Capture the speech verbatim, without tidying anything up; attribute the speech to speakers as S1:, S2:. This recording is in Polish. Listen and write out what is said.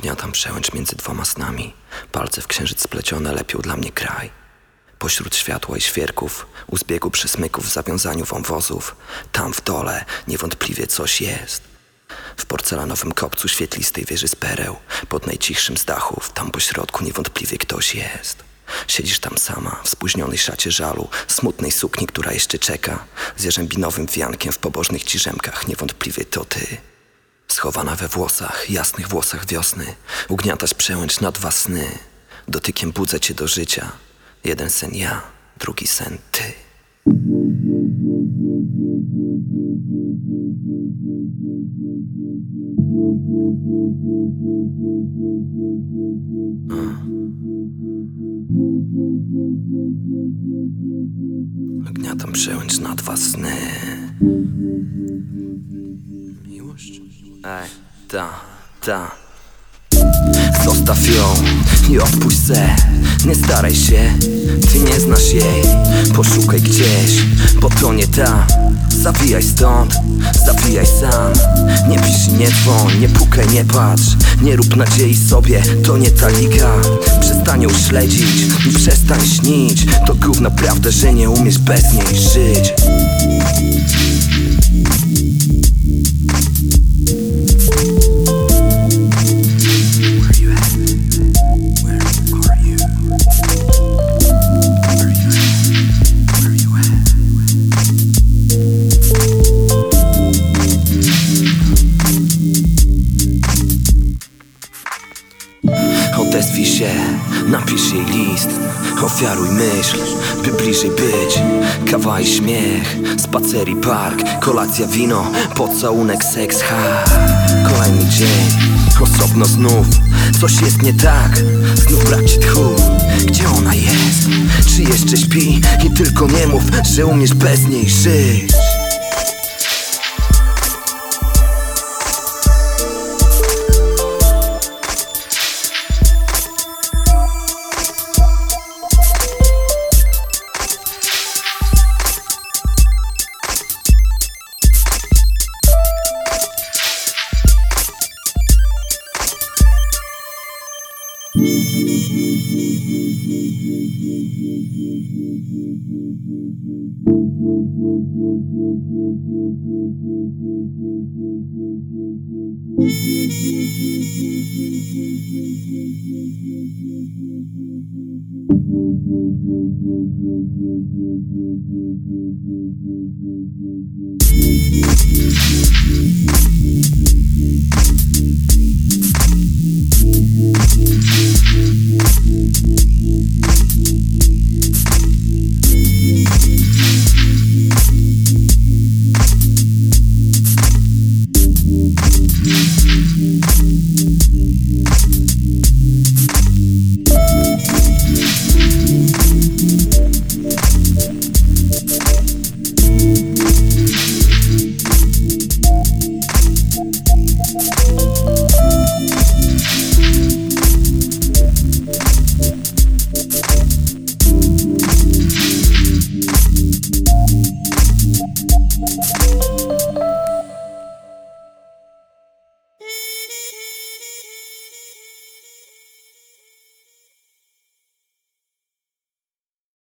S1: Ugniatam przełęcz między dwoma snami. Palce w księżyc splecione lepią dla mnie kraj. Pośród światła i świerków, u zbiegu przesmyków, w zawiązaniu wąwozów, tam w dole niewątpliwie coś jest. W porcelanowym kopcu świetlistej wieży z pereł, pod najcichszym z dachów, tam po środku niewątpliwie ktoś jest. Siedzisz tam sama, w spóźnionej szacie żalu, smutnej sukni, która jeszcze czeka, z jarzębinowym wiankiem w pobożnych ci rzemkach, niewątpliwie to ty. Schowana we włosach, jasnych włosach wiosny, ugniatasz przełęcz na dwa sny. Dotykiem budzę cię do życia, jeden sen ja, drugi sen ty. Ugniatam przełęcz na dwa sny. Miłość? Ej, ta, ta. Zostaw ją i odpuść se. Nie staraj się, ty nie znasz jej. Poszukaj gdzieś, bo to nie ta. Zawijaj stąd, zawijaj sam. Nie pisz i nie dzwoń, nie pukaj, nie patrz. Nie rób nadziei sobie, to nie ta liga. Przestań ją śledzić i przestań śnić. To gówno prawda, że nie umiesz bez niej żyć. Odezwij się, napisz jej list. Ofiaruj myśl, by bliżej być. Kawa i śmiech, spacer i park. Kolacja, wino, pocałunek, seks, ha. Kolejny dzień, osobno znów. Coś jest nie tak, znów brak ci tchu. Gdzie ona jest? Czy jeszcze śpi? I tylko nie mów, że umiesz bez niej żyć.
S2: We'll be right back.